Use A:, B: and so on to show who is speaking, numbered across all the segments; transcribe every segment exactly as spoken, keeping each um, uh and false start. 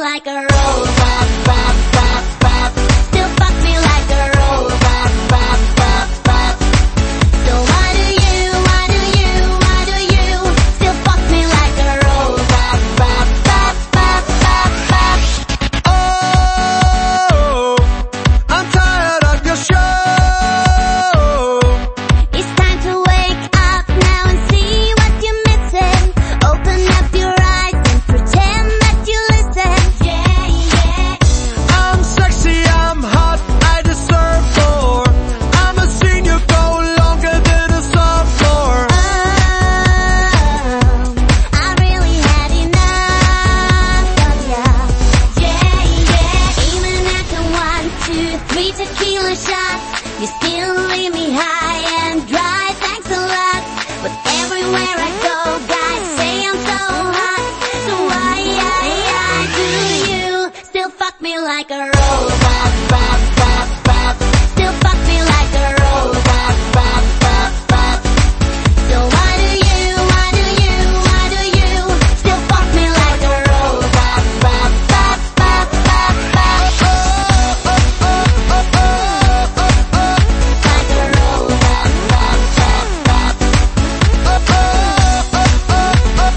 A: like a robot, bop, bop, bop. Still fuck me like a robot, bop, bop, bop. So why do you, why do you, why do you still fuck me like a robot, bop, bop, bop, bop, bop.
B: Oh, I'm tired of your show.
A: It's time to wake up now and see what you're missing. Open up your eyes and pretend that you listen. Yeah, yeah.
B: I'm sexy, I'm hot, I deserve more. I'ma seen you go longer than a sophomore.
A: Oh, I really had enough of ya. Yeah, yeah. Even after one, two, three tequila shots, you still leave me high and dry. Thanks a lot. But everywhere I go, guys say I'm so hot. So why, why, why do you still fuck me like a robot, bop, bop, bop? Still fuck me like a robot, bop, bop, bop. So why do you, why do you, why do you still fuck me like a robot, bop, bop, bop, bop, bop? Like a robot, bop, bop, bop. Like a robot,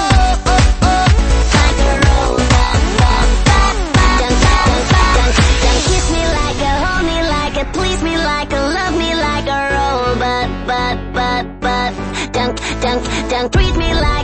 A: bop, bop, bop. Don't, don't, don't, don't kiss me like a, hold me like a, please me like a, love me like a robot, but, but, but. Don't, don't, don't treat me like